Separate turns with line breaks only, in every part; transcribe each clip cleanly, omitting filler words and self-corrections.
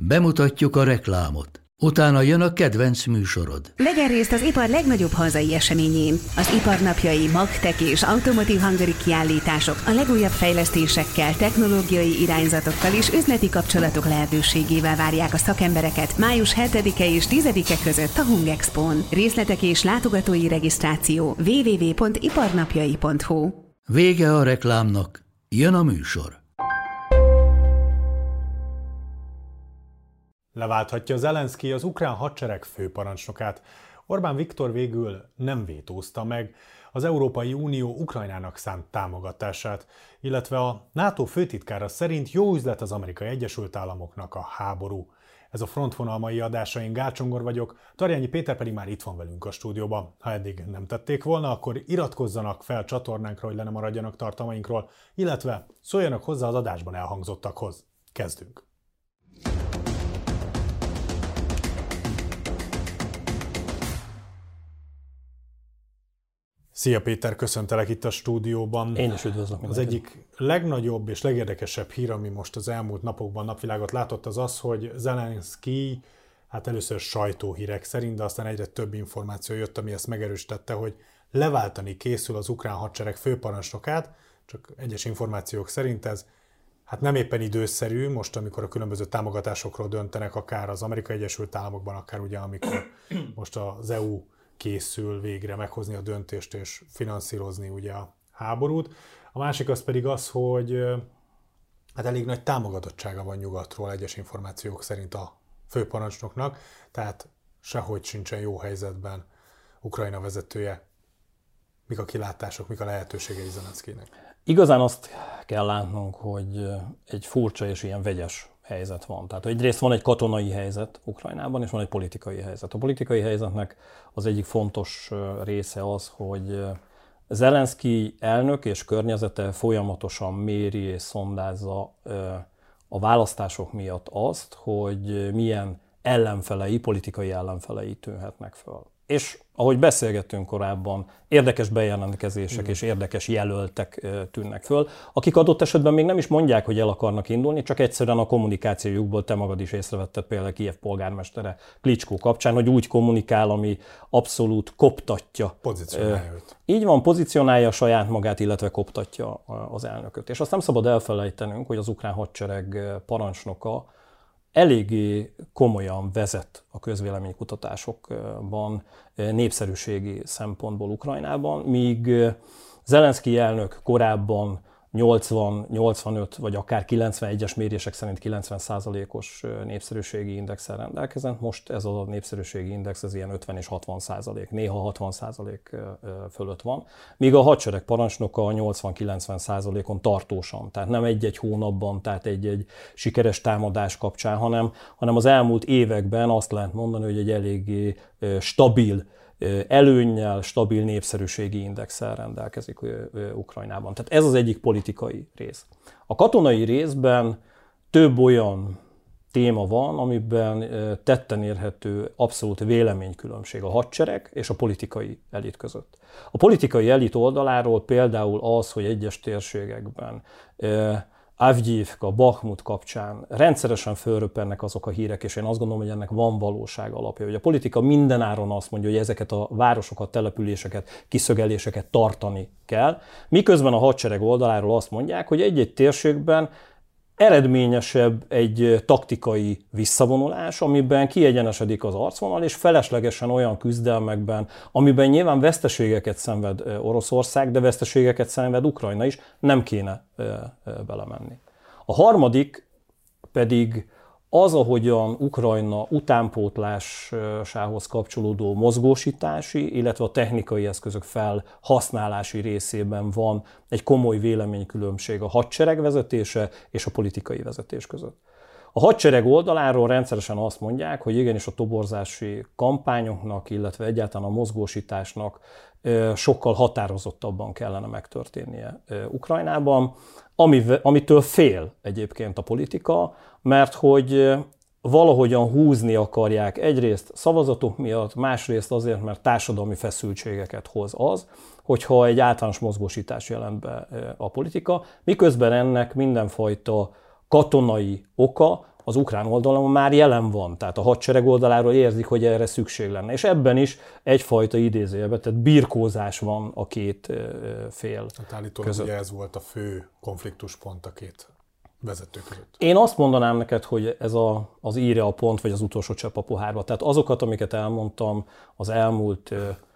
Bemutatjuk a reklámot. Utána jön a kedvenc műsorod.
Vegyen részt az ipar legnagyobb hazai eseményén. Az iparnapjai, Magtech és Automotive Hungary kiállítások a legújabb fejlesztésekkel, technológiai irányzatokkal és üzleti kapcsolatok lehetőségével várják a szakembereket május 7-e és 10-e között a Hungexpón. Részletek és látogatói regisztráció www.iparnapjai.hu.
Vége a reklámnak, jön a műsor.
Leválthatja Zelenszkij az ukrán hadsereg főparancsnokát. Orbán Viktor végül nem vétózta meg az Európai Unió Ukrajnának szánt támogatását, illetve a NATO főtitkára szerint jó üzlet az Amerikai Egyesült Államoknak a háború. Ez a Frontvonal mai adása, én Gál Csongor vagyok, Tarjányi Péter pedig már itt van velünk a stúdióban. Ha eddig nem tették volna, akkor iratkozzanak fel csatornánkra, hogy le ne maradjanak tartalmainkról, illetve szóljanak hozzá az adásban elhangzottakhoz. Kezdünk! Szia Péter, köszöntelek itt a stúdióban.
Én is üdvözlök mindenkit.
Az egyik legnagyobb és legérdekesebb hír, ami most az elmúlt napokban napvilágot látott, az az, hogy Zelenszkij, először sajtóhírek szerint, de aztán egyre több információ jött, ami ezt megerősítette, hogy leváltani készül az ukrán hadsereg főparancsnokát, csak egyes információk szerint ez nem éppen időszerű, most amikor a különböző támogatásokról döntenek, akár az Amerikai Egyesült Államokban, akár ugye amikor most az EU készül végre meghozni a döntést és finanszírozni ugye a háborút. A másik az pedig az, hogy elég nagy támogatottsága van nyugatról egyes információk szerint a főparancsnoknak, tehát sehogy sincsen jó helyzetben Ukrajna vezetője. Mik a kilátások, mik a lehetőségei Zelenszkijnek?
Igazán azt kell látnunk, hogy egy furcsa és ilyen vegyes helyzet van. Tehát egyrészt van egy katonai helyzet Ukrajnában, és van egy politikai helyzet. A politikai helyzetnek az egyik fontos része az, hogy Zelenszkij elnök és környezete folyamatosan méri és szondázza a választások miatt azt, hogy milyen ellenfelei, politikai ellenfelei tűnhetnek föl. És ahogy beszélgettünk korábban, érdekes bejelentkezések és érdekes jelöltek tűnnek föl, akik adott esetben még nem is mondják, hogy el akarnak indulni, csak egyszerűen a kommunikációjukból te magad is észrevetted például Kijev polgármestere Klicskó kapcsán, hogy úgy kommunikál, ami abszolút koptatja.
Pozícionálja őt.
Így van, pozícionálja saját magát, illetve koptatja az elnököt. És azt nem szabad elfelejtenünk, hogy az ukrán hadsereg parancsnoka eléggé komolyan vezet a közvéleménykutatásokban népszerűségi szempontból Ukrajnában, míg Zelenszkij elnök korábban 80, 85 vagy akár 91-es mérések szerint 90%-os népszerűségi indexel rendelkezett. Most ez a népszerűségi index ez ilyen 50 és 60%, néha 60% fölött van, míg a hadsereg parancsnoka 80-90%-on tartósan, tehát nem egy-egy hónapban, tehát egy-egy sikeres támadás kapcsán, hanem az elmúlt években azt lehet mondani, hogy egy eléggé stabil előnnyel, stabil népszerűségi indexel rendelkezik Ukrajnában. Tehát ez az egyik politikai rész. A katonai részben több olyan téma van, amiben tetten érhető abszolút véleménykülönbség a hadsereg és a politikai elit között. A politikai elit oldaláról például az, hogy egyes térségekben Avdyivka, Bakhmut kapcsán rendszeresen fölröppennek azok a hírek, és én azt gondolom, hogy ennek van valóság alapja, hogy a politika mindenáron azt mondja, hogy ezeket a városokat, településeket, kiszögeléseket tartani kell, miközben a hadsereg oldaláról azt mondják, hogy egy-egy térségben eredményesebb egy taktikai visszavonulás, amiben kiegyenesedik az arcvonal, és feleslegesen olyan küzdelmekben, amiben nyilván veszteségeket szenved Oroszország, de veszteségeket szenved Ukrajna is, nem kéne belemenni. A harmadik pedig az, ahogyan Ukrajna utánpótlásához kapcsolódó mozgósítási, illetve a technikai eszközök felhasználási részében van egy komoly véleménykülönbség a hadsereg vezetése és a politikai vezetés között. A hadsereg oldaláról rendszeresen azt mondják, hogy igenis a toborzási kampányoknak, illetve egyáltalán a mozgósításnak sokkal határozottabban kellene megtörténnie Ukrajnában, amitől fél egyébként a politika, mert hogy valahogyan húzni akarják egyrészt szavazatok miatt, másrészt azért, mert társadalmi feszültségeket hoz az, hogyha egy általános mozgósítás jelent be a politika, miközben ennek mindenfajta katonai oka az ukrán oldalon már jelen van. Tehát a hadsereg oldaláról érzik, hogy erre szükség lenne. És ebben is egyfajta idézőjelben, tehát birkózás van a két fél
állítólag ugye ez volt a fő konfliktuspont a két vezető között.
Én azt mondanám neked, hogy ez az íre a pont, vagy az utolsó csepp a pohárba. Tehát azokat, amiket elmondtam, az elmúlt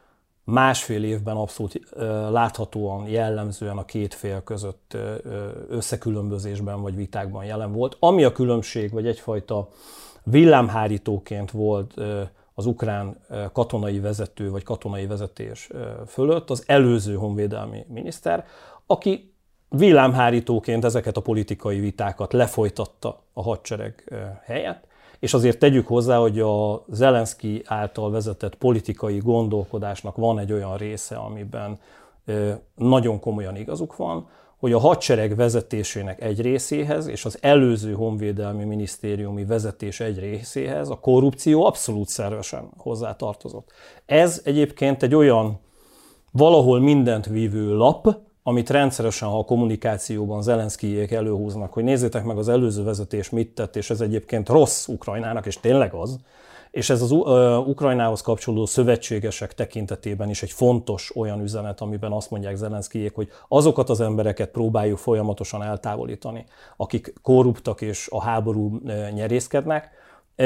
másfél évben abszolút láthatóan, jellemzően a két fél között összekülönbözésben vagy vitákban jelen volt. Ami a különbség, vagy egyfajta villámhárítóként volt az ukrán katonai vezető, vagy katonai vezetés fölött, az előző honvédelmi miniszter, aki villámhárítóként ezeket a politikai vitákat lefolytatta a hadsereg helyett, és azért tegyük hozzá, hogy a Zelenszky által vezetett politikai gondolkodásnak van egy olyan része, amiben nagyon komolyan igazuk van, hogy a hadsereg vezetésének egy részéhez és az előző honvédelmi minisztériumi vezetés egy részéhez a korrupció abszolút szervesen hozzátartozott. Ez egyébként egy olyan valahol mindent vívő lap, amit rendszeresen, ha a kommunikációban Zelenszkyjék előhúznak, hogy nézzétek meg az előző vezetés mit tett, és ez egyébként rossz Ukrajnának, és tényleg az, és ez az Ukrajnához kapcsolódó szövetségesek tekintetében is egy fontos olyan üzenet, amiben azt mondják Zelenszkyjék, hogy azokat az embereket próbáljuk folyamatosan eltávolítani, akik korruptak és a háború nyerészkednek.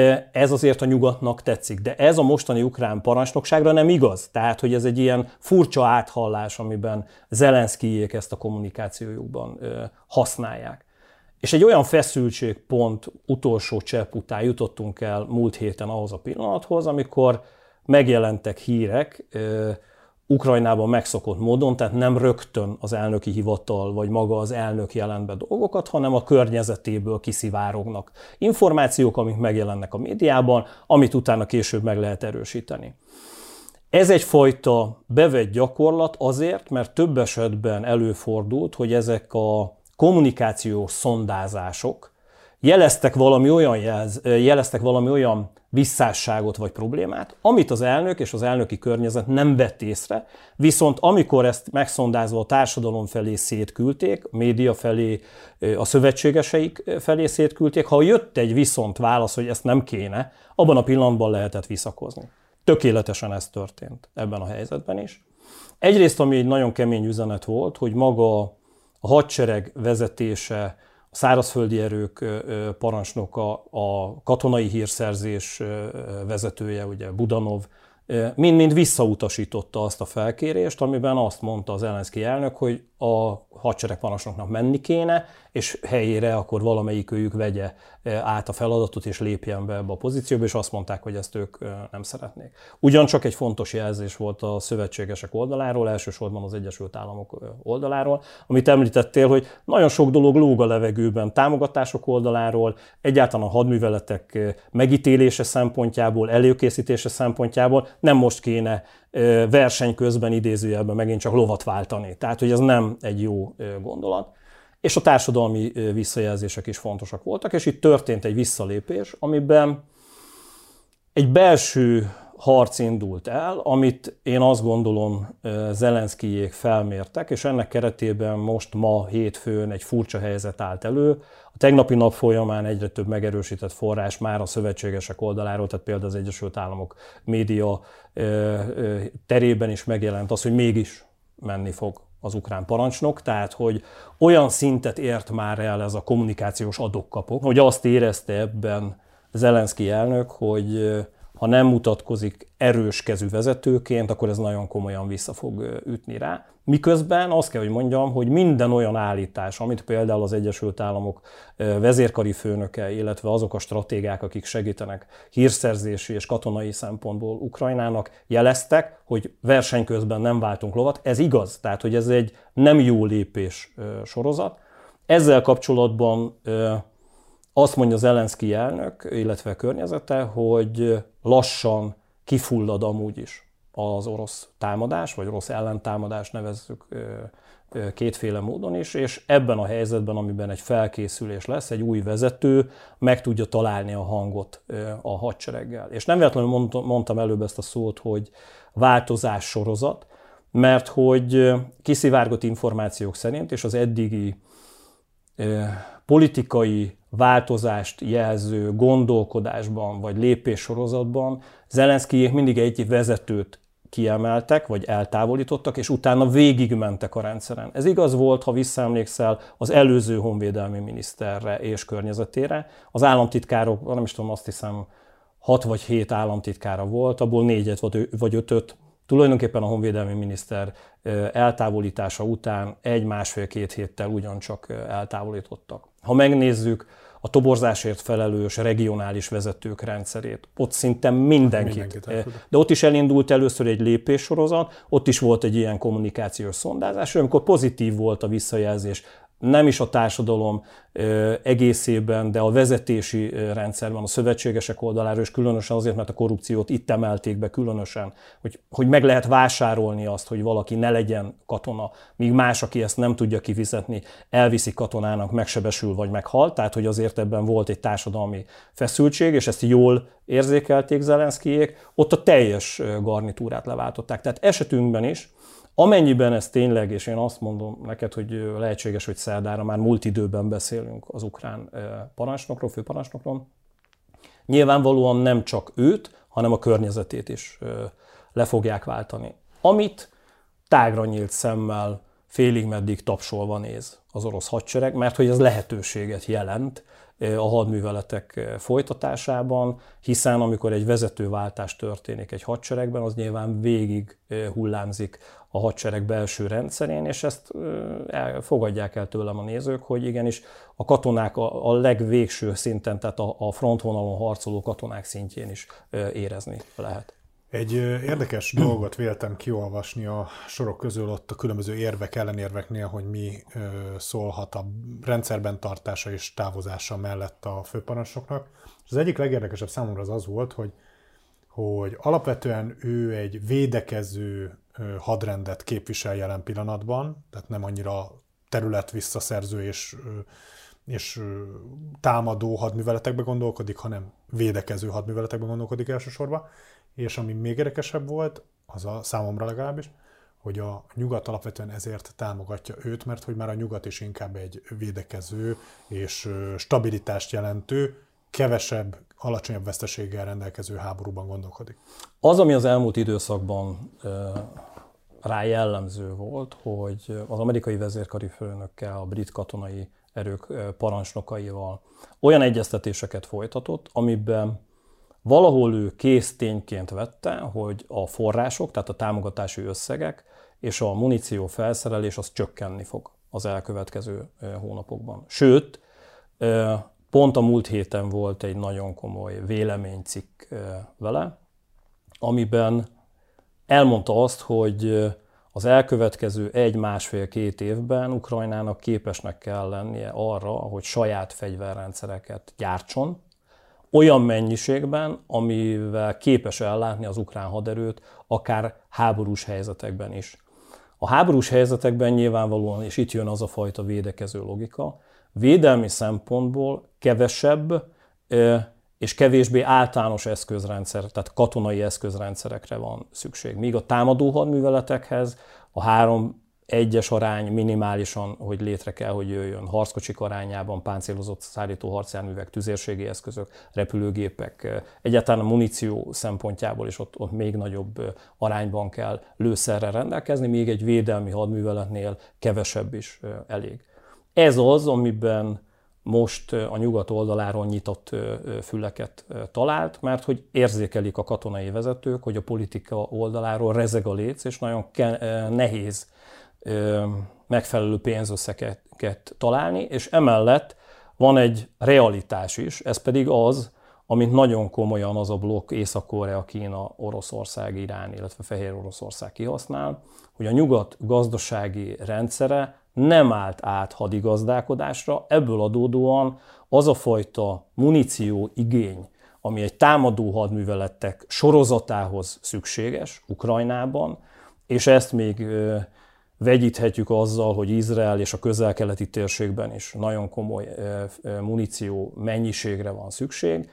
Ez azért a nyugatnak tetszik, de ez a mostani ukrán parancsnokságra nem igaz. Tehát, hogy ez egy ilyen furcsa áthallás, amiben Zelenszkyjék ezt a kommunikációjukban használják. És egy olyan feszültségpont utolsó csepp után jutottunk el múlt héten ahhoz a pillanathoz, amikor megjelentek hírek Ukrajnában megszokott módon, tehát nem rögtön az elnöki hivatal vagy maga az elnök jelent be dolgokat, hanem a környezetéből kiszivárognak információk, amik megjelennek a médiában, amit utána később meg lehet erősíteni. Ez egyfajta bevett gyakorlat azért, mert több esetben előfordult, hogy ezek a kommunikációs szondázások jeleztek valami olyan visszásságot vagy problémát, amit az elnök és az elnöki környezet nem vett észre, viszont amikor ezt megszondázva a társadalom felé szétküldték, a média felé, a szövetségeseik felé szétküldték, ha jött egy viszont válasz, hogy ezt nem kéne, abban a pillanatban lehetett visszakozni. Tökéletesen ez történt ebben a helyzetben is. Egyrészt, ami egy nagyon kemény üzenet volt, hogy maga a hadsereg vezetése, a szárazföldi erők parancsnoka, a katonai hírszerzés vezetője, ugye Budanov, mind-mind visszautasította azt a felkérést, amiben azt mondta az Zelenszky elnök, hogy a hadseregparancsnoknak menni kéne, és helyére akkor valamelyik őjük vegye át a feladatot, és lépjen be ebbe a pozícióba, és azt mondták, hogy ezt ők nem szeretnék. Ugyancsak egy fontos jelzés volt a szövetségesek oldaláról, elsősorban az Egyesült Államok oldaláról, amit említettél, hogy nagyon sok dolog lóg a levegőben támogatások oldaláról, egyáltalán a hadműveletek megítélése szempontjából, előkészítése szempontjából nem most kéne verseny közben idézőjelben megint csak lovat váltani. Tehát, hogy ez nem egy jó gondolat. És a társadalmi visszajelzések is fontosak voltak, és itt történt egy visszalépés, amiben egy belső harc indult el, amit én azt gondolom Zelenszkyjék felmértek, és ennek keretében ma hétfőn egy furcsa helyzet állt elő. A tegnapi nap folyamán egyre több megerősített forrás már a szövetségesek oldaláról, tehát például az Egyesült Államok média terében is megjelent az, hogy mégis menni fog az ukrán parancsnok, tehát hogy olyan szintet ért már el ez a kommunikációs adok-kapok, hogy azt érezte ebben Zelenszky elnök, hogy ha nem mutatkozik erős kezű vezetőként, akkor ez nagyon komolyan vissza fog ütni rá. Miközben azt kell, hogy mondjam, hogy minden olyan állítás, amit például az Egyesült Államok vezérkari főnöke, illetve azok a stratégák, akik segítenek hírszerzési és katonai szempontból Ukrajnának, jeleztek, hogy verseny közben nem váltunk lovat. Ez igaz, tehát hogy ez egy nem jó lépés sorozat. Ezzel kapcsolatban azt mondja Zelenszky elnök, illetve a környezete, hogy lassan kifullad amúgy is az orosz támadás, vagy orosz ellentámadás, nevezzük kétféle módon is, és ebben a helyzetben, amiben egy felkészülés lesz, egy új vezető meg tudja találni a hangot a hadsereggel. És nem véletlenül mondtam előbb ezt a szót, hogy változás sorozat, mert hogy kiszivárgott információk szerint, és az eddigi politikai változást jelző gondolkodásban vagy lépéssorozatban Zelenszkijék mindig egy vezetőt kiemeltek, vagy eltávolítottak, és utána végigmentek a rendszeren. Ez igaz volt, ha visszaemlékszel, az előző honvédelmi miniszterre és környezetére. Az államtitkárok, nem is tudom, azt hiszem 6 vagy 7 államtitkára volt, abból 4 vagy 5 tulajdonképpen a honvédelmi miniszter eltávolítása után 1-1,5-2 héttel ugyancsak eltávolítottak. Ha megnézzük a toborzásért felelős regionális vezetők rendszerét, ott szinte mindenkit. De ott is elindult először egy lépéssorozat, ott is volt egy ilyen kommunikációs szondázás, amikor pozitív volt a visszajelzés, nem is a társadalom egészében, de a vezetési rendszerben, a szövetségesek oldaláról, és különösen azért, mert a korrupciót itt emelték be különösen, hogy meg lehet vásárolni azt, hogy valaki ne legyen katona, míg más, aki ezt nem tudja kifizetni, elviszi katonának, megsebesül vagy meghal, tehát hogy azért ebben volt egy társadalmi feszültség, és ezt jól érzékelték Zelenszkijék, ott a teljes garnitúrát leváltották. Tehát esetünkben is, amennyiben ez tényleg, és én azt mondom neked, hogy lehetséges, hogy szerdára már múlt időben beszélünk az ukrán parancsnokról, főparancsnokról, nyilvánvalóan nem csak őt, hanem a környezetét is le fogják váltani. Amit tágra nyílt szemmel, félig meddig tapsolva néz az orosz hadsereg, mert hogy ez lehetőséget jelent a hadműveletek folytatásában, hiszen amikor egy vezetőváltás történik egy hadseregben, az nyilván végig hullámzik a hadsereg belső rendszerén, és ezt fogadják el tőlem a nézők, hogy igenis a katonák a legvégső szinten, tehát a frontvonalon harcoló katonák szintjén is érezni lehet.
Egy érdekes dolgot véltem kiolvasni a sorok közül ott a különböző érvek, ellenérveknél, hogy mi szólhat a rendszerben tartása és távozása mellett a főparancsnoknak. Az egyik legérdekesebb számomra az volt, hogy alapvetően ő egy védekező hadrendet képvisel jelen pillanatban, tehát nem annyira terület visszaszerző és támadó hadműveletekbe gondolkodik, hanem védekező hadműveletekbe gondolkodik elsősorban. És ami még érdekesebb volt, az a számomra legalábbis, hogy a nyugat alapvetően ezért támogatja őt, mert hogy már a nyugat is inkább egy védekező és stabilitást jelentő, kevesebb, alacsonyabb veszteséggel rendelkező háborúban gondolkodik.
Az, ami az elmúlt időszakban rá jellemző volt, hogy az amerikai vezérkari főnökkel, a brit katonai erők parancsnokaival olyan egyeztetéseket folytatott, amiben valahol ő kész tényként vette, hogy a források, tehát a támogatási összegek és a muníció felszerelés az csökkenni fog az elkövetkező hónapokban. Sőt, pont a múlt héten volt egy nagyon komoly véleménycikk vele, amiben elmondta azt, hogy az elkövetkező 1-1,5-2 évben Ukrajnának képesnek kell lennie arra, hogy saját fegyverrendszereket gyártson, olyan mennyiségben, amivel képes ellátni az ukrán haderőt, akár háborús helyzetekben is. A háborús helyzetekben nyilvánvalóan, és itt jön az a fajta védekező logika, védelmi szempontból kevesebb és kevésbé általános eszközrendszer, tehát katonai eszközrendszerekre van szükség. Míg a támadó hadműveletekhez a 3-1-es arány minimálisan, hogy létre kell, hogy jöjjön. Harckocsik arányában páncélozott szállító harcjárművek, tüzérségi eszközök, repülőgépek, egyáltalán a muníció szempontjából is ott még nagyobb arányban kell lőszerrel rendelkezni, még egy védelmi hadműveletnél kevesebb is elég. Ez az, amiben most a nyugat oldaláról nyitott füleket talált, mert hogy érzékelik a katonai vezetők, hogy a politika oldaláról rezeg a léc, és nagyon nehéz megfelelő pénzösszegeket találni, és emellett van egy realitás is, ez pedig az, amit nagyon komolyan az a blokk Észak-Korea, Kína, Oroszország, Irán, illetve Fehér Oroszország kihasznál, hogy a nyugat gazdasági rendszere nem állt át hadigazdálkodásra, ebből adódóan az a fajta muníció igény, ami egy támadó hadműveletek sorozatához szükséges Ukrajnában, és ezt még vegyíthetjük azzal, hogy Izrael és a közel-keleti térségben is nagyon komoly muníció mennyiségre van szükség.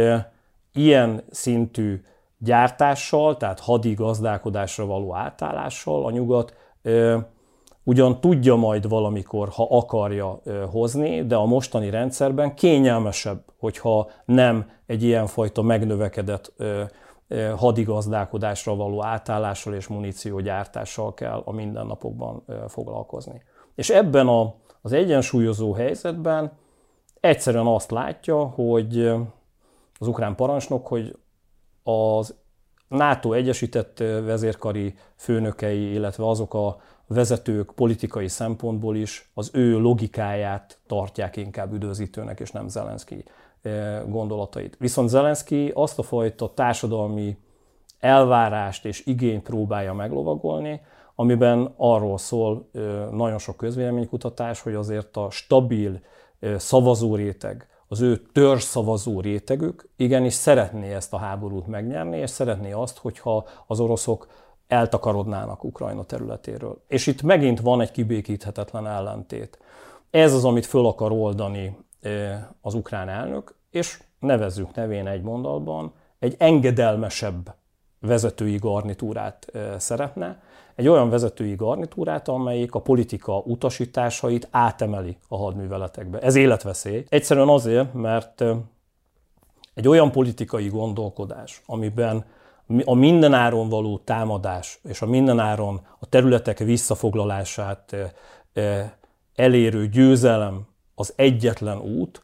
Ilyen szintű gyártással, tehát hadi gazdálkodásra való átállással a nyugat ugyan tudja majd valamikor, ha akarja hozni, de a mostani rendszerben kényelmesebb, hogyha nem egy ilyenfajta megnövekedett hadigazdálkodásra való átállással és muníciógyártással kell a mindennapokban foglalkozni. És ebben az egyensúlyozó helyzetben egyszerűen azt látja, hogy az ukrán parancsnok, hogy az NATO egyesített vezérkari főnökei, illetve azok a vezetők politikai szempontból is az ő logikáját tartják inkább üdvözítőnek, és nem Zelenszky gondolatait. Viszont Zelenszky azt a fajta társadalmi elvárást és igényt próbálja meglovagolni, amiben arról szól nagyon sok közvéleménykutatás, hogy azért a stabil szavazóréteg, az ő törzsszavazó rétegük igenis szeretné ezt a háborút megnyerni, és szeretné azt, hogyha az oroszok eltakarodnának Ukrajna területéről. És itt megint van egy kibékíthetetlen ellentét. Ez az, amit föl akar oldani az ukrán elnök, és nevezzük nevén egy mondatban, egy engedelmesebb vezetői garnitúrát szeretne, egy olyan vezetői garnitúrát, amelyik a politika utasításait átemeli a hadműveletekbe. Ez életveszély. Egyszerűen azért, mert egy olyan politikai gondolkodás, amiben a mindenáron való támadás és a mindenáron a területek visszafoglalását elérő győzelem az egyetlen út,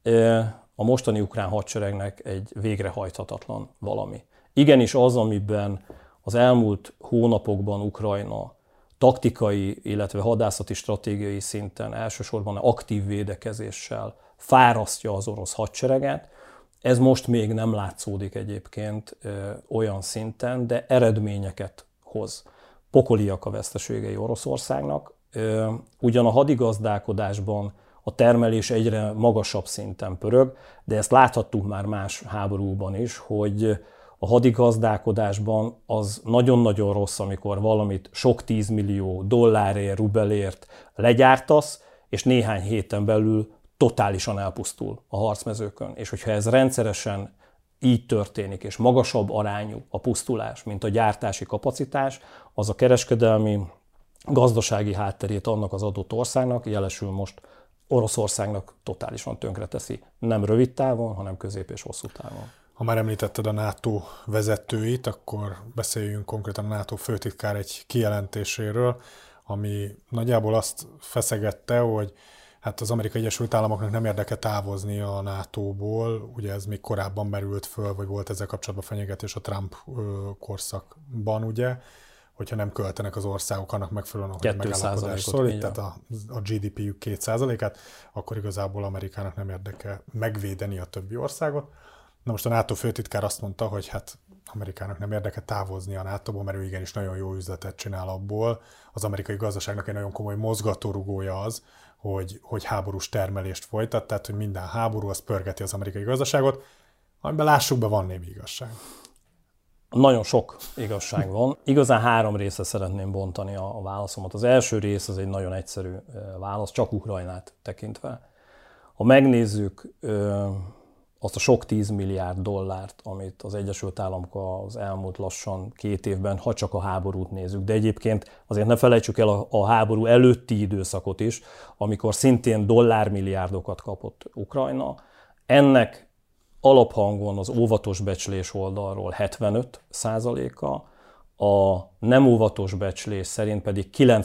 a mostani ukrán hadseregnek egy végrehajthatatlan valami. Igenis az, amiben az elmúlt hónapokban Ukrajna taktikai, illetve hadászati stratégiai szinten elsősorban aktív védekezéssel fárasztja az orosz hadsereget. Ez most még nem látszódik egyébként olyan szinten, de eredményeket hoz. Pokoliak a veszteségei Oroszországnak. Ugyan a hadigazdálkodásban a termelés egyre magasabb szinten pörög, de ezt láthattuk már más háborúban is, hogy a hadigazdálkodásban az nagyon-nagyon rossz, amikor valamit sok 10 millió dollárért, rubelért legyártasz, és néhány héten belül totálisan elpusztul a harcmezőkön. És hogyha ez rendszeresen így történik, és magasabb arányú a pusztulás, mint a gyártási kapacitás, az a kereskedelmi, gazdasági hátterét annak az adott országnak, jelesül most Oroszországnak totálisan tönkreteszi. Nem rövid távon, hanem közép és hosszú távon.
Ha már említetted a NATO vezetőit, akkor beszéljünk konkrétan a NATO főtitkár egy kijelentéséről, ami nagyjából azt feszegette, hogy hát az Amerikai Egyesült Államoknak nem érdeke távozni a NATO-ból, ugye ez még korábban merült föl, vagy volt ezzel kapcsolatban fenyegetés a Trump korszakban, ugye, hogyha nem költenek az országok annak megfelelően, hogy megállapodás szól, tehát a GDP-jük 2%-át, akkor igazából Amerikának nem érdeke megvédeni a többi országot. Na most a NATO főtitkár azt mondta, hogy hát Amerikának nem érdeke távozni a NATO-ból, mert ő igenis nagyon jó üzletet csinál abból. Az amerikai gazdaságnak egy nagyon komoly mozgatórugója az, hogy háborús termelést folytat, tehát hogy minden háború az pörgeti az amerikai gazdaságot, amiben lássuk be, van némi igazság.
Nagyon sok igazság van. Igazán 3 részre szeretném bontani a válaszomat. Az első rész az egy nagyon egyszerű válasz, csak Ukrajnát tekintve. Ha megnézzük azt a sok 10 milliárd dollárt, amit az Egyesült Államok az elmúlt lassan 2 évben, ha csak a háborút nézzük, de egyébként azért ne felejtsük el a háború előtti időszakot is, amikor szintén dollármilliárdokat kapott Ukrajna. Ennek alaphangon az óvatos becslés oldalról 75%-a, a nem óvatos becslés szerint pedig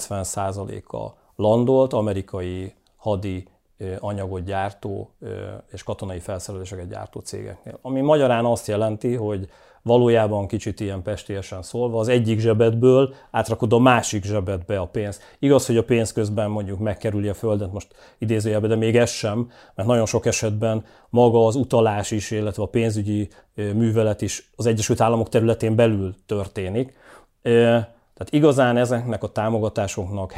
90%-a landolt amerikai hadi anyagot gyártó és katonai felszereléseket gyártó cégeknél. Ami magyarán azt jelenti, hogy valójában kicsit ilyen pestélyesen szólva az egyik zsebedből átrakod a másik zsebedbe a pénzt. Igaz, hogy a pénz közben mondjuk megkerüli a földet, most idézőjelben, de még ez sem, mert nagyon sok esetben maga az utalás is, illetve a pénzügyi művelet is az Egyesült Államok területén belül történik. Tehát igazán ezeknek a támogatásoknak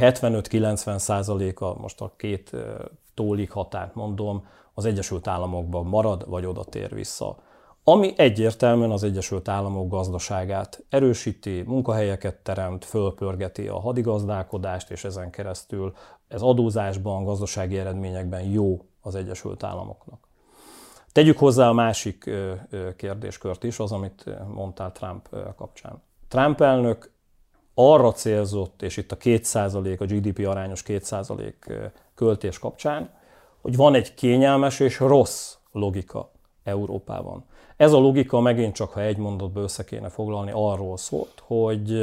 75-90%-a, most a 2 tólig határt mondom, az Egyesült Államokban marad, vagy oda tér vissza. Ami egyértelműen az Egyesült Államok gazdaságát erősíti, munkahelyeket teremt, fölpörgeti a hadigazdálkodást, és ezen keresztül ez adózásban, gazdasági eredményekben jó az Egyesült Államoknak. Tegyük hozzá a másik kérdéskört is, az, amit mondtál Trump kapcsán. Trump elnök arra célzott, és itt a 2%, a GDP arányos 2% költés kapcsán, hogy van egy kényelmes és rossz logika Európában. Ez a logika megint csak, ha egy mondatba össze kéne foglalni, arról szólt, hogy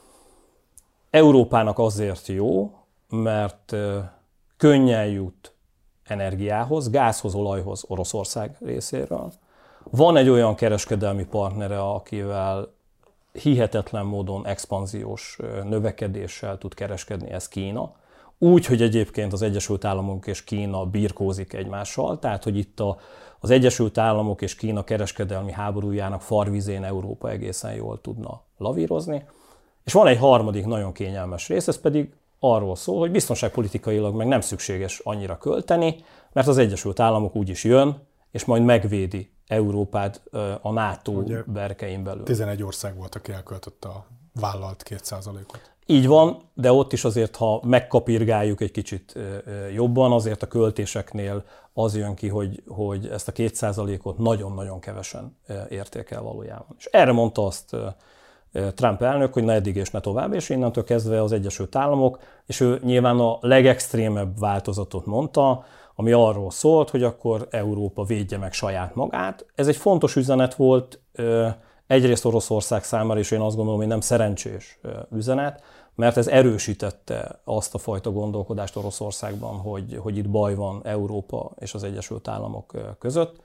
Európának azért jó, mert könnyen jut energiához, gázhoz, olajhoz Oroszország részéről. Van egy olyan kereskedelmi partnere, akivel hihetetlen módon expanziós növekedéssel tud kereskedni, ez Kína. Úgy, hogy egyébként az Egyesült Államok és Kína birkózik egymással, tehát hogy itt az Egyesült Államok és Kína kereskedelmi háborújának farvizén Európa egészen jól tudna lavírozni. És van egy harmadik nagyon kényelmes rész, ez pedig arról szól, hogy biztonságpolitikailag meg nem szükséges annyira költeni, mert az Egyesült Államok úgyis jön, és majd megvédi Európát a NATO ugye berkein belül.
11 ország volt, aki elköltött a vállalt 2%-ot.
Így van, de ott is azért, ha megkapirgáljuk egy kicsit jobban, azért a költéseknél az jön ki, hogy ezt a 2%-ot nagyon-nagyon kevesen érték el valójában. És erre mondta azt Trump elnök, hogy ne eddig és ne tovább, és innentől kezdve az Egyesült Államok, és ő nyilván a legextrémebb változatot mondta, ami arról szólt, hogy akkor Európa védje meg saját magát. Ez egy fontos üzenet volt, egyrészt Oroszország számára, és én azt gondolom, hogy nem szerencsés üzenet, mert ez erősítette azt a fajta gondolkodást Oroszországban, hogy itt baj van Európa és az Egyesült Államok között.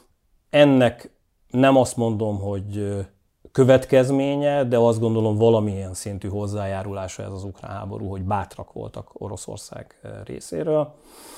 Ennek nem azt mondom, hogy következménye, de azt gondolom valamilyen szintű hozzájárulása ez az ukrán háború, hogy bátrak voltak Oroszország részéről.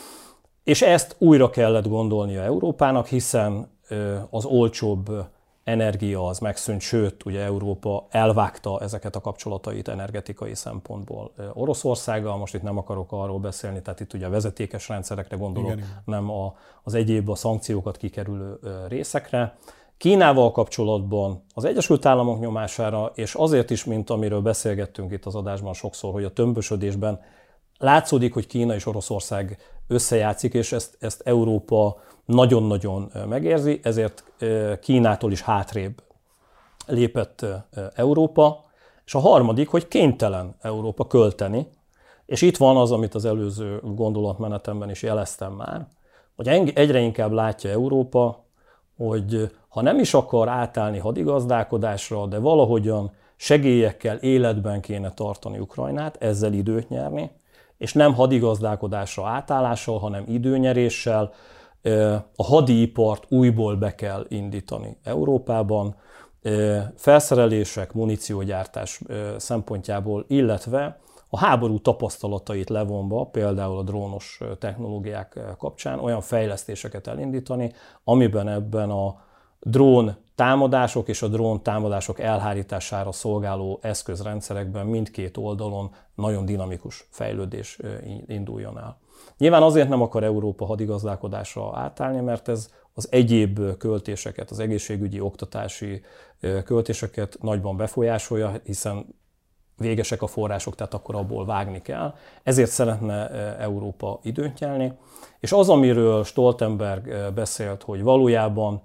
És ezt újra kellett gondolnia Európának, hiszen az olcsóbb energia az megszűnt, sőt, ugye Európa elvágta ezeket a kapcsolatait energetikai szempontból Oroszországgal. Most itt nem akarok arról beszélni, tehát itt ugye a vezetékes rendszerekre gondolok, igen. Nem az egyéb a szankciókat kikerülő részekre. Kínával kapcsolatban az Egyesült Államok nyomására, és azért is, mint amiről beszélgettünk itt az adásban sokszor, hogy a tömbösödésben látszódik, hogy Kína és Oroszország összejátszik, és ezt Európa nagyon-nagyon megérzi, ezért Kínától is hátrébb lépett Európa. És a harmadik, hogy kénytelen Európa költeni, és itt van az, amit az előző gondolatmenetemben is jeleztem már, hogy egyre inkább látja Európa, hogy ha nem is akar átállni hadigazdálkodásra, de valahogyan segélyekkel életben kéne tartani Ukrajnát, ezzel időt nyerni, és nem hadigazdálkodásra átállással, hanem időnyeréssel a hadipart újból be kell indítani Európában, felszerelések, muníciógyártás szempontjából, illetve a háború tapasztalatait levonva, például a drónos technológiák kapcsán olyan fejlesztéseket elindítani, amiben ebben a drón támadások és a drón támadások elhárítására szolgáló eszközrendszerekben mindkét oldalon nagyon dinamikus fejlődés induljon el. Nyilván azért nem akar Európa hadigazdálkodásra átállni, mert ez az egyéb költéseket, az egészségügyi, oktatási költéseket nagyban befolyásolja, hiszen végesek a források, tehát akkor abból vágni kell. Ezért szeretne Európa időt nyelni. És az, amiről Stoltenberg beszélt, hogy valójában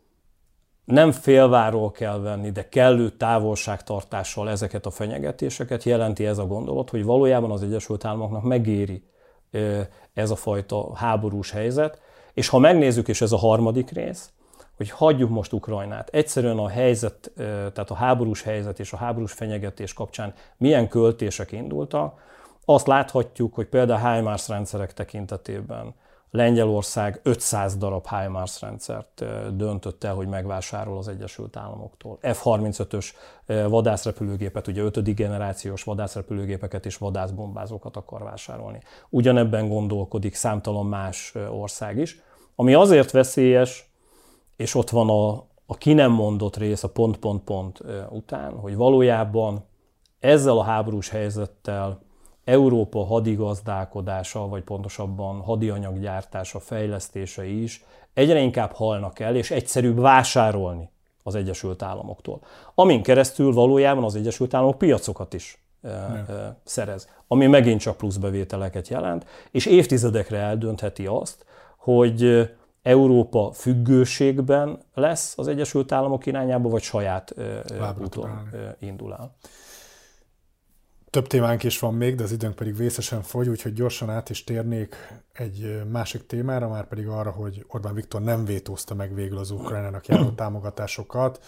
nem félváról kell venni, de kellő távolságtartással ezeket a fenyegetéseket, jelenti ez a gondolat, hogy valójában az Egyesült Államoknak megéri ez a fajta háborús helyzet. És ha megnézzük, és ez a harmadik rész, hogy hagyjuk most Ukrajnát. Egyszerűen a helyzet, tehát a háborús helyzet és a háborús fenyegetés kapcsán milyen költések indultak, azt láthatjuk, hogy például HIMARS rendszerek tekintetében Lengyelország 500 darab HIMARS rendszert döntött el, hogy megvásárol az Egyesült Államoktól. F-35-ös vadászrepülőgépet, ugye 5. generációs vadászrepülőgépeket és vadászbombázókat akar vásárolni. Ugyanebben gondolkodik számtalan más ország is, ami azért veszélyes, és ott van a ki nem mondott rész a pont után, hogy valójában ezzel a háborús helyzettel Európa hadigazdálkodása, vagy pontosabban hadianyaggyártása, fejlesztései is egyre inkább halnak el, és egyszerűbb vásárolni az Egyesült Államoktól. Amin keresztül valójában az Egyesült Államok piacokat is szerez, ami megint csak pluszbevételeket jelent, és évtizedekre eldöntheti azt, hogy Európa függőségben lesz az Egyesült Államok irányába, vagy saját úton indul el.
Több témánk is van még, de az időnk pedig vészesen fogy, úgyhogy gyorsan át is térnék egy másik témára, már pedig arra, hogy Orbán Viktor nem vétózta meg végül az Ukrajnának járó támogatásokat.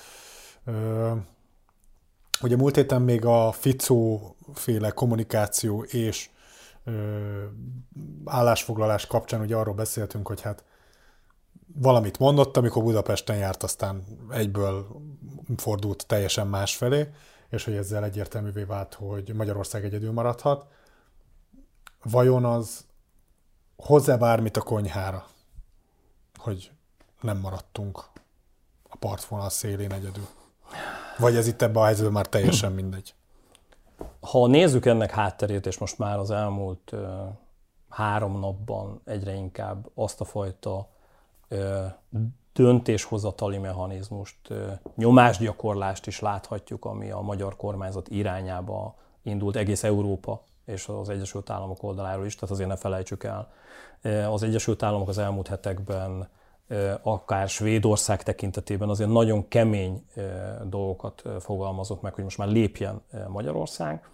Ugye múlt héten még a Ficó-féle kommunikáció és állásfoglalás kapcsán ugye arról beszéltünk, hogy hát valamit mondott, amikor Budapesten járt, aztán egyből fordult teljesen másfelé, és hogy ezzel egyértelművé vált, hogy Magyarország egyedül maradhat. Vajon az hozzá bármit a konyhára, hogy nem maradtunk a partvonal szélén egyedül? Vagy ez itt ebben a helyzetben már teljesen mindegy?
Ha nézzük ennek hátterét, és most már az elmúlt 3 napban egyre inkább azt a fajta döntéshozatali mechanizmust, nyomásgyakorlást is láthatjuk, ami a magyar kormányzat irányába indult, egész Európa és az Egyesült Államok oldaláról is, tehát azért ne felejtsük el. Az Egyesült Államok az elmúlt hetekben, akár Svédország tekintetében azért nagyon kemény dolgokat fogalmazott meg, hogy most már lépjen Magyarország.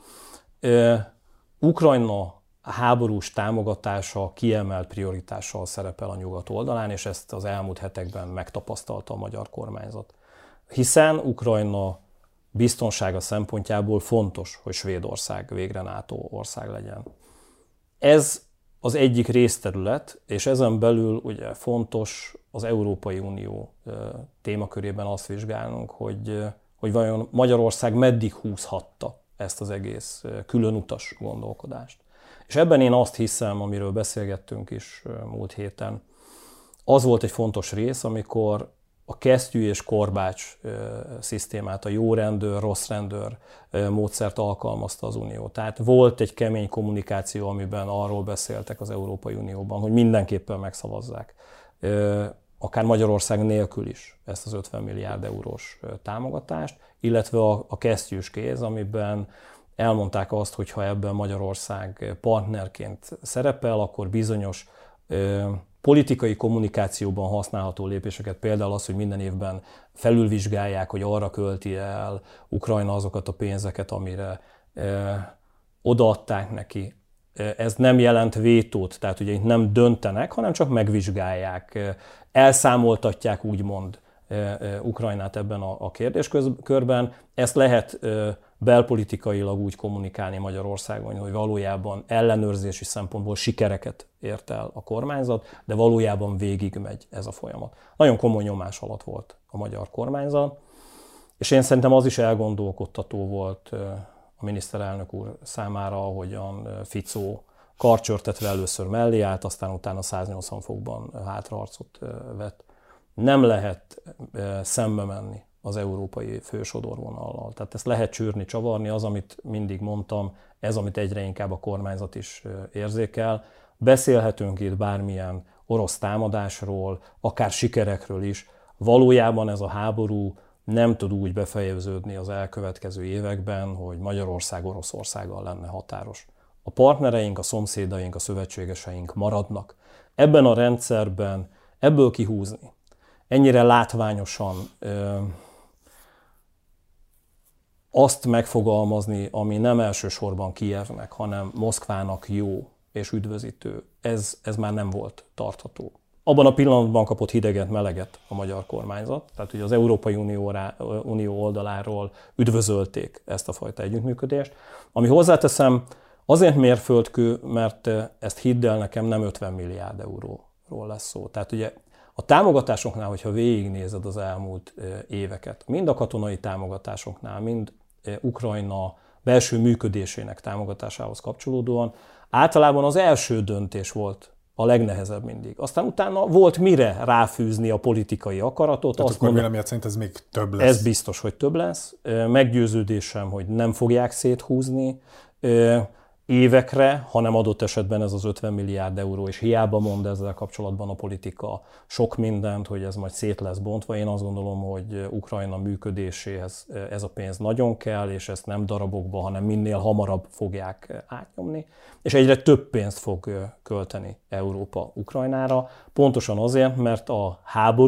Ukrajna háborús támogatása kiemelt prioritással szerepel a nyugat oldalán, és ezt az elmúlt hetekben megtapasztalta a magyar kormányzat. Hiszen Ukrajna biztonsága szempontjából fontos, hogy Svédország végre NATO ország legyen. Ez az egyik részterület, és ezen belül ugye fontos az Európai Unió témakörében azt vizsgálnunk, hogy vajon Magyarország meddig húzhatta ezt az egész különutas gondolkodást. És ebben én azt hiszem, amiről beszélgettünk is múlt héten, az volt egy fontos rész, amikor a kesztyű és korbács szisztémát, a jó rendőr, rossz rendőr módszert alkalmazta az Unió. Tehát volt egy kemény kommunikáció, amiben arról beszéltek az Európai Unióban, hogy mindenképpen megszavazzák, akár Magyarország nélkül is ezt az 50 milliárd eurós támogatást, illetve a kesztyűs kéz, amiben elmondták azt, hogy ha ebben Magyarország partnerként szerepel, akkor bizonyos politikai kommunikációban használható lépéseket, például az, hogy minden évben felülvizsgálják, hogy arra költi el Ukrajna azokat a pénzeket, amire odaadták neki. Ez nem jelent vétót, tehát ugye itt nem döntenek, hanem csak megvizsgálják, elszámoltatják úgymond Ukrajnát ebben a kérdéskörben. Ezt lehet belpolitikailag úgy kommunikálni Magyarországon, hogy valójában ellenőrzési szempontból sikereket ért el a kormányzat, de valójában végigmegy ez a folyamat. Nagyon komoly nyomás alatt volt a magyar kormányzat, és én szerintem az is elgondolkodtató volt a miniszterelnök úr számára, ahogyan Ficó karcsörtetve először mellé állt, aztán utána 180 fokban hátraharcot vett. Nem lehet szembe menni az európai fősodorvonallal. Tehát ezt lehet csűrni, csavarni, az, amit mindig mondtam, ez, amit egyre inkább a kormányzat is érzékel. Beszélhetünk itt bármilyen orosz támadásról, akár sikerekről is. Valójában ez a háború nem tud úgy befejeződni az elkövetkező években, hogy Magyarország Oroszországgal lenne határos. A partnereink, a szomszédaink, a szövetségeseink maradnak. Ebben a rendszerben ebből kihúzni, ennyire látványosan azt megfogalmazni, ami nem elsősorban Kijevnek, hanem Moszkvának jó és üdvözítő, ez már nem volt tartható. Abban a pillanatban kapott hideget, meleget a magyar kormányzat, tehát ugye az Európai Unió oldaláról üdvözölték ezt a fajta együttműködést. Ami hozzáteszem, azért mérföldkő, mert ezt hidd el nekem, nem 50 milliárd euróról lesz szó. Tehát ugye a támogatásoknál, hogyha végignézed az elmúlt éveket, mind a katonai támogatásoknál, mind Ukrajna belső működésének támogatásához kapcsolódóan, általában az első döntés volt a legnehezebb mindig. Aztán utána volt mire ráfűzni a politikai akaratot.
Tehát akkor véleményed szerint ez még több lesz?
Ez biztos, hogy több lesz. Meggyőződésem, hogy nem fogják széthúzni évekre, hanem adott esetben ez az 50 milliárd euró, és hiába mond ezzel kapcsolatban a politika sok mindent, hogy ez majd szét lesz bontva. Én azt gondolom, hogy Ukrajna működéséhez ez a pénz nagyon kell, és ezt nem darabokba, hanem minél hamarabb fogják átnyomni. És egyre több pénzt fog költeni Európa Ukrajnára, pontosan azért, mert a háborút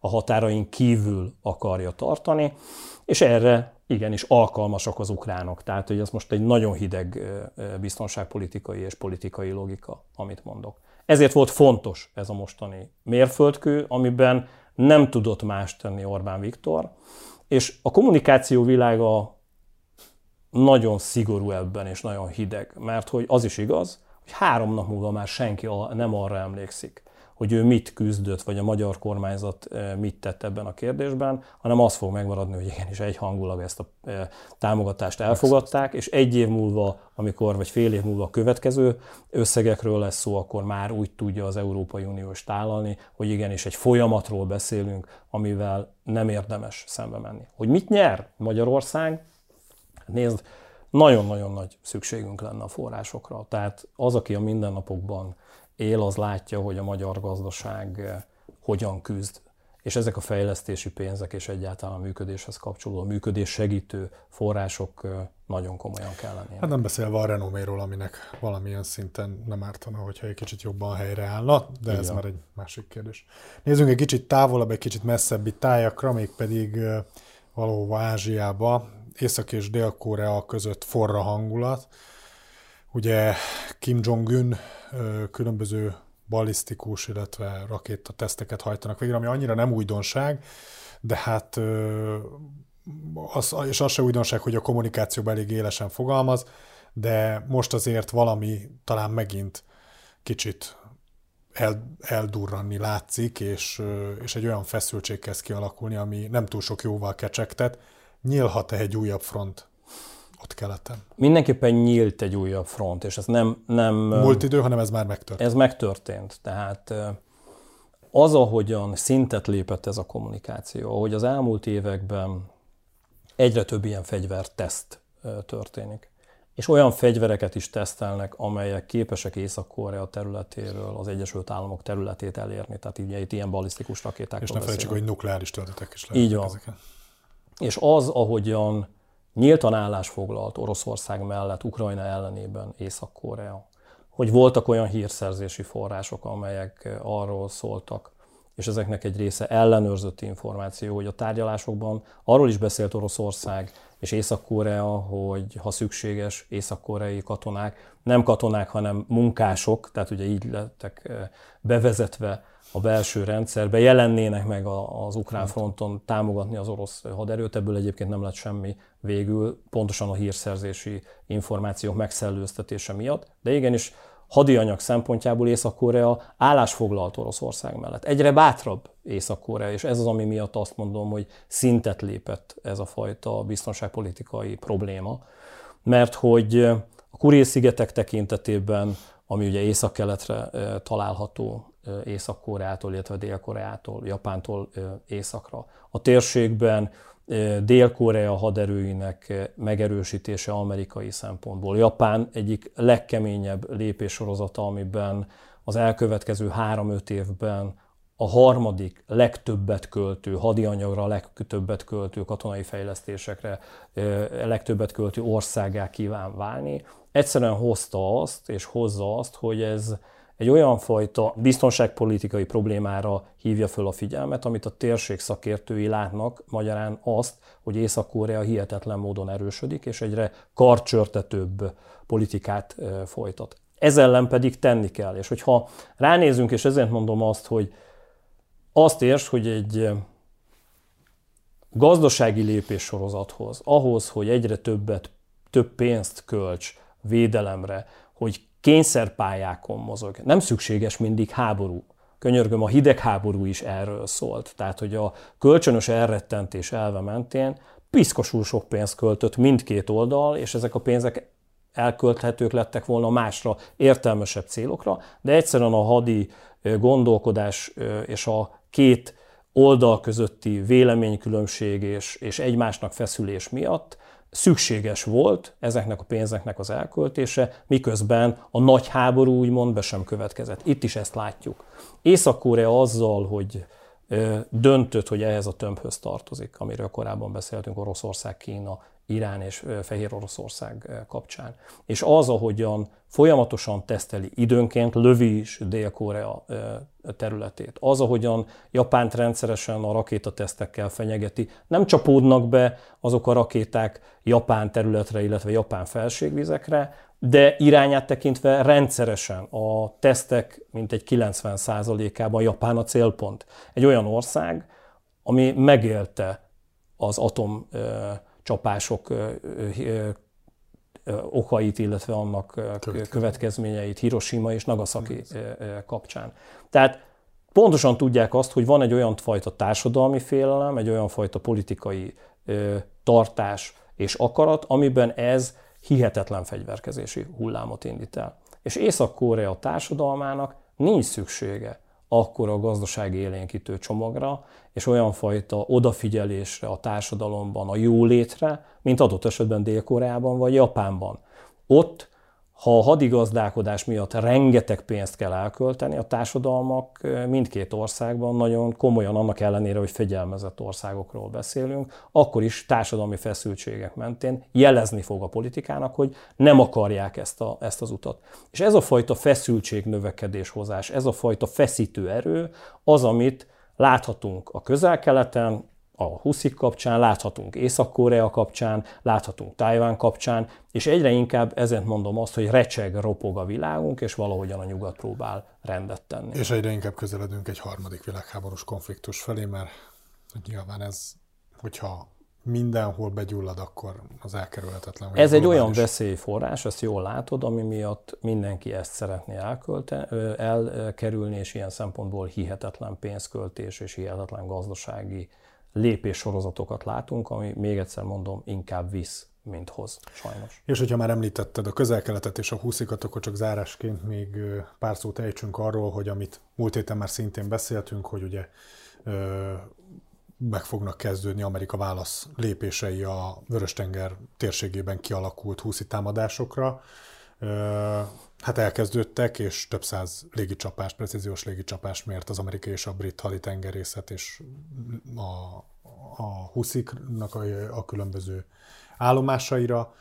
a határain kívül akarja tartani, és erre igenis alkalmasak az ukránok. Tehát, hogy ez most egy nagyon hideg biztonságpolitikai és politikai logika, amit mondok. Ezért volt fontos ez a mostani mérföldkő, amiben nem tudott más tenni Orbán Viktor, és a kommunikáció világa nagyon szigorú ebben, és nagyon hideg, mert hogy az is igaz, hogy 3 nap múlva már senki nem arra emlékszik, hogy ő mit küzdött, vagy a magyar kormányzat mit tett ebben a kérdésben, hanem az fog megmaradni, hogy igenis egyhangulag ezt a támogatást elfogadták, és 1 év múlva, vagy fél év múlva a következő összegekről lesz szó, akkor már úgy tudja az Európai Unió is tálalni, hogy igenis egy folyamatról beszélünk, amivel nem érdemes szembe menni. Hogy mit nyer Magyarország? Nézd, nagyon-nagyon nagy szükségünk lenne a forrásokra. Tehát az, aki a mindennapokban él, az látja, hogy a magyar gazdaság hogyan küzd. És ezek a fejlesztési pénzek és egyáltalán a működéshez kapcsolódó, a működés segítő források nagyon komolyan kell lenni.
Hát nem beszélve a renoméról, aminek valamilyen szinten nem ártana, hogyha egy kicsit jobban helyreállna, de ez már egy másik kérdés. Nézzünk egy kicsit távolabb, egy kicsit messzebbi tájakra, mégpedig valahova Ázsiába. Észak- és Dél-Korea között forra hangulat. Ugye Kim Jong-un különböző ballisztikus, illetve rakétateszteket hajtanak végre, ami annyira nem újdonság, de hát és az se újdonság, hogy a kommunikációban elég élesen fogalmaz, de most azért valami talán megint kicsit eldurranni látszik, és egy olyan feszültség kezd kialakulni, ami nem túl sok jóval kecsegtet. Nyílhat-e egy újabb front ott keleten?
Mindenképpen nyílt egy újabb front, és ez nem
múlt idő, hanem ez már megtörtént.
Ez megtörtént. Tehát az, ahogyan szintet lépett ez a kommunikáció, ahogy az elmúlt években egyre több ilyen fegyverteszt történik. És olyan fegyvereket is tesztelnek, amelyek képesek Észak-Korea területéről az Egyesült Államok területét elérni. Tehát ugye itt ilyen ballisztikus rakétákról
és ne felejtsük, hogy nukleáris töltetek is
lehetnek. Így van. Ezeken. És az, ahogyan nyíltan állásfoglalt Oroszország mellett Ukrajna ellenében Észak-Korea, hogy voltak olyan hírszerzési források, amelyek arról szóltak, és ezeknek egy része ellenőrzött információ, hogy a tárgyalásokban arról is beszélt Oroszország és Észak-Korea, hogy ha szükséges, észak-koreai katonák, nem katonák, hanem munkások, tehát ugye így lettek bevezetve a belső rendszerbe, jelennének meg az ukrán fronton támogatni az orosz haderőt, ebből egyébként nem lett semmi végül, pontosan a hírszerzési információk megszellőztetése miatt, de igenis hadianyag szempontjából Észak-Korea állásfoglalt Oroszország mellett. Egyre bátrabb Észak-Korea, és ez az, ami miatt azt mondom, hogy szintet lépett ez a fajta biztonságpolitikai probléma, mert hogy a Kuril-szigetek tekintetében, ami ugye észak-keletre található, Észak-Koreától, illetve Dél-Koreától, Japántól északra. A térségben Dél-Korea haderőinek megerősítése amerikai szempontból. Japán egyik legkeményebb lépéssorozata, amiben az elkövetkező 3-5 évben a harmadik legtöbbet költő, hadianyagra legtöbbet költő, katonai fejlesztésekre legtöbbet költő országgá kíván válni. Egyszerűen hozta azt, és hozza azt, hogy ez egy olyan fajta biztonságpolitikai problémára hívja föl a figyelmet, amit a térség szakértői látnak, magyarán azt, hogy Észak-Korea hihetetlen módon erősödik, és egyre karcsörtetőbb politikát folytat. Ez ellen pedig tenni kell, és hogyha ránézünk, és ezért mondom azt, hogy azt értsd, hogy egy gazdasági lépéssorozathoz, ahhoz, hogy egyre több pénzt költs védelemre, hogy kényszerpályákon mozog. Nem szükséges mindig háború. Könyörgöm, a hidegháború is erről szólt. Tehát, hogy a kölcsönös elrettentés elve mentén piszkosul sok pénzt költött mindkét oldal, és ezek a pénzek elkölthetők lettek volna másra, értelmesebb célokra, de egyszerűen a hadi gondolkodás és a két oldal közötti véleménykülönbség és egymásnak feszülés miatt szükséges volt ezeknek a pénzeknek az elköltése, miközben a nagy háború úgymond be sem következett. Itt is ezt látjuk. Észak-Korea azzal, hogy döntött, hogy ehhez a tömbhöz tartozik, amiről korábban beszéltünk, Oroszország, Kína, Irán és Fehér Oroszország kapcsán. És az, ahogyan folyamatosan teszteli, időnként lövi is Dél-Korea területét, az, ahogyan Japánt rendszeresen a rakétatesztekkel fenyegeti, nem csapódnak be azok a rakéták Japán területre, illetve Japán felségvizekre, de irányát tekintve rendszeresen a tesztek mintegy 90%-ában Japán a célpont. Egy olyan ország, ami megélte az atomcsapások okait, illetve annak következményeit Hiroshima és Nagasaki kapcsán. Tehát pontosan tudják azt, hogy van egy olyan fajta társadalmi félelem, egy olyan fajta politikai tartás és akarat, amiben ez hihetetlen fegyverkezési hullámot indít el. És Észak-Korea társadalmának nincs szüksége akkora gazdasági élénkítő csomagra, és olyan fajta odafigyelésre a társadalomban, a jólétre, mint adott esetben Dél-Koreában vagy Japánban. Ott, ha a hadigazdálkodás miatt rengeteg pénzt kell elkölteni, a társadalmak mindkét országban nagyon komolyan, annak ellenére, hogy fegyelmezett országokról beszélünk, akkor is társadalmi feszültségek mentén jelezni fog a politikának, hogy nem akarják ezt az utat. És ez a fajta feszültségnövekedéshozás, ez a fajta feszítő erő az, amit láthatunk a Közel-Keleten, a huszik kapcsán, láthatunk Észak-Korea kapcsán, láthatunk Tajván kapcsán, és egyre inkább ezért mondom azt, hogy recseg, ropog a világunk, és valahogyan a nyugat próbál rendet tenni.
És egyre inkább közeledünk egy harmadik világháborús konfliktus felé, mert nyilván ez, hogyha mindenhol begyullad, akkor az elkerülhetetlen.
Ez egy olyan veszélyforrás, ezt jól látod, ami miatt mindenki ezt szeretné elkerülni, és ilyen szempontból hihetetlen pénzköltés és hihetetlen gazdasági lépéssorozatokat látunk, ami még egyszer mondom, inkább visz, mint hoz, sajnos.
És hogyha már említetted a Közel-Keletet és a huszikat, akkor csak zárásként még pár szót ejtsünk arról, hogy amit múlt héten már szintén beszéltünk, hogy ugye meg fognak kezdődni Amerika válasz lépései a Vörös-tenger térségében kialakult huszi támadásokra. Hát elkezdődtek, és több száz légicsapást, precíziós légicsapást mért az amerikai és a brit haditengerészet és a husziknak a különböző állomásaira.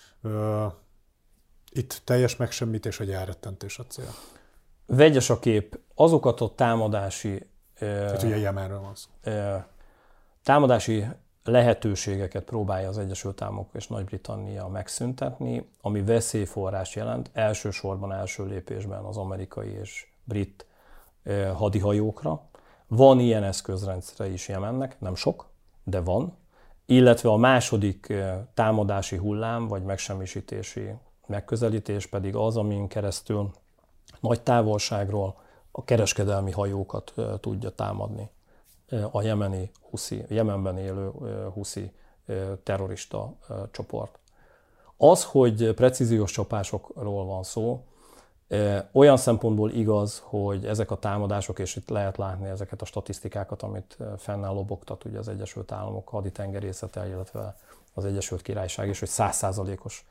Itt teljes megsemmités vagy elrettentés a cél?
Vegyes a kép. Azokat a támadási...
Tehát ugye Jemenről van szó.
Támadási lehetőségeket próbálja az Egyesült Államok és Nagy-Britannia megszüntetni, ami veszélyforrás jelent, elsősorban első lépésben az amerikai és brit hadihajókra. Van ilyen eszközrendszere is Jemennek, nem sok, de van, illetve a második támadási hullám vagy megsemmisítési megközelítés pedig az, amin keresztül nagy távolságról a kereskedelmi hajókat tudja támadni a Jemenben élő huszi terrorista csoport. Az, hogy precíziós csapásokról van szó, olyan szempontból igaz, hogy ezek a támadások, és itt lehet látni ezeket a statisztikákat, amit fennáll lobogtat ugye az Egyesült Államok haditengerészete, illetve az Egyesült Királyság is, hogy 100%-os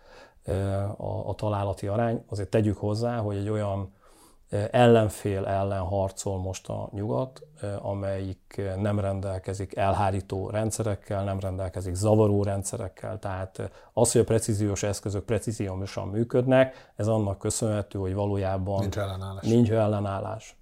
a találati arány. Azért tegyük hozzá, hogy egy olyan ellenfél ellen harcol most a nyugat, amelyik nem rendelkezik elhárító rendszerekkel, nem rendelkezik zavaró rendszerekkel, tehát az, hogy a precíziós eszközök precíziósan működnek, ez annak köszönhető, hogy valójában nincs ellenállás.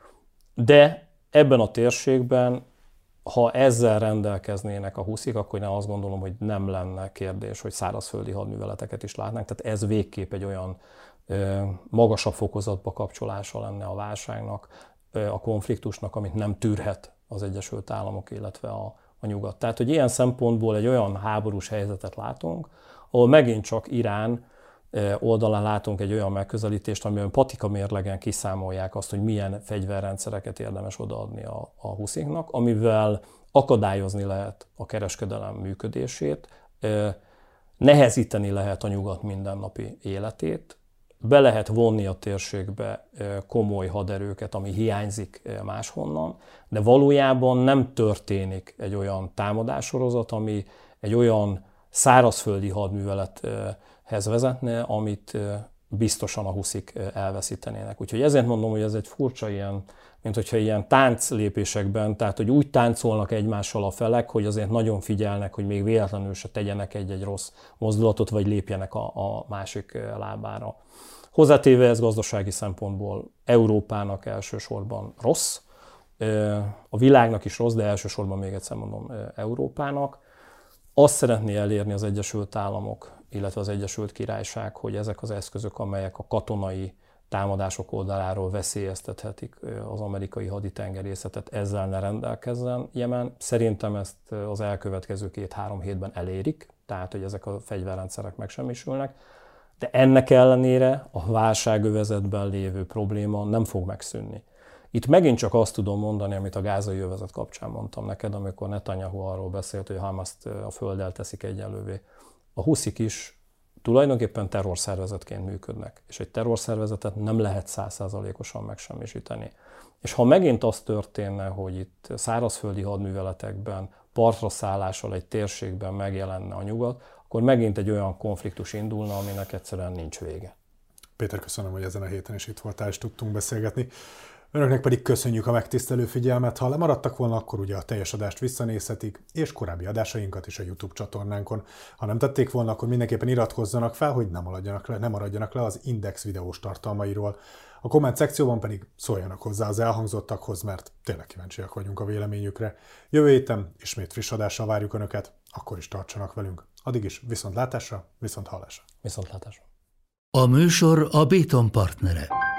De ebben a térségben, ha ezzel rendelkeznének a huszik, akkor én azt gondolom, hogy nem lenne kérdés, hogy szárazföldi hadműveleteket is látnánk, tehát ez végképp egy olyan magasabb fokozatba kapcsolása lenne a válságnak, a konfliktusnak, amit nem tűrhet az Egyesült Államok, illetve a nyugat. Tehát, hogy ilyen szempontból egy olyan háborús helyzetet látunk, ahol megint csak Irán oldalán látunk egy olyan megközelítést, amiben patika mérlegen kiszámolják azt, hogy milyen fegyverrendszereket érdemes odaadni a husziknak, amivel akadályozni lehet a kereskedelem működését, nehezíteni lehet a nyugat mindennapi életét, be lehet vonni a térségbe komoly haderőket, ami hiányzik máshonnan, de valójában nem történik egy olyan támadássorozat, ami egy olyan szárazföldi hadművelethez vezetne, amit biztosan a huszik elveszítenének. Úgyhogy ezért mondom, hogy ez egy furcsa ilyen mint hogyha ilyen tánclépésekben, tehát hogy úgy táncolnak egymással a felek, hogy azért nagyon figyelnek, hogy még véletlenül se tegyenek egy egy-rossz mozdulatot, vagy lépjenek a másik lábára. Hozzátéve ez gazdasági szempontból Európának elsősorban rossz, a világnak is rossz, de elsősorban még egyszer mondom Európának. Azt szeretné elérni az Egyesült Államok, illetve az Egyesült Királyság, hogy ezek az eszközök, amelyek a katonai támadások oldaláról veszélyeztethetik az amerikai haditengerészetet, ezzel ne rendelkezzen Jemen. Szerintem ezt az elkövetkező 2-3 hétben elérik, tehát hogy ezek a fegyverrendszerek megsemmisülnek, de ennek ellenére a válságövezetben lévő probléma nem fog megszűnni. Itt megint csak azt tudom mondani, amit a gázai övezet kapcsán mondtam neked, amikor Netanyahu arról beszélt, hogy Hamaszt a földdel teszik egyenlővé. A huszik is tulajdonképpen terrorszervezetként működnek, és egy terrorszervezetet nem lehet 100%-osan megsemmisíteni. És ha megint az történne, hogy itt szárazföldi hadműveletekben, partra szállással egy térségben megjelenne a nyugat, akkor megint egy olyan konfliktus indulna, aminek egyszerűen nincs vége.
Péter, köszönöm, hogy ezen a héten is itt voltál, és tudtunk beszélgetni. Önöknek pedig köszönjük a megtisztelő figyelmet. Ha lemaradtak volna, akkor ugye a teljes adást visszanézhetik, és korábbi adásainkat is a YouTube csatornánkon. Ha nem tették volna, akkor mindenképpen iratkozzanak fel, hogy ne maradjanak le az Index videós tartalmairól. A komment szekcióban pedig szóljanak hozzá az elhangzottakhoz, mert tényleg kíváncsiak vagyunk a véleményükre. Jövő héten ismét friss adással várjuk Önöket, akkor is tartsanak velünk. Addig is viszontlátásra, viszonthallásra.
Viszontlátásra.
A műsor a Béton partnere.